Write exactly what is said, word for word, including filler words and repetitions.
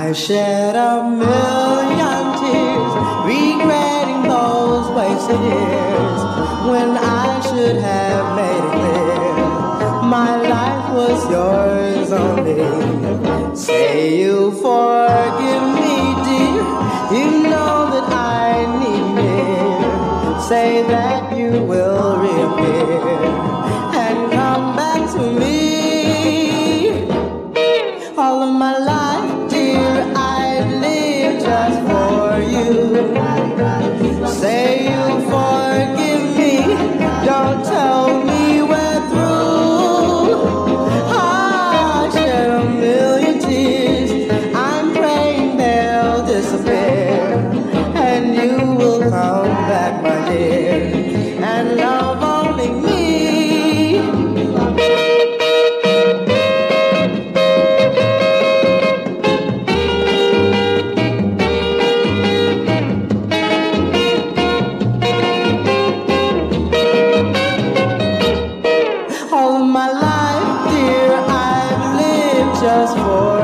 I shed a million tears, regretting those wasted years, when I should have made it clear my life was yours only. Say you forgive me, dear, you know that I need me. Say that you will reappear and come back to me. All of my life, dear, I've lived just for you. Say you forgive me, don't tell me we're through. I shed a million tears, I'm praying they'll disappear, and you will come back, my dear, and love only me. All of my life, dear, I've lived just for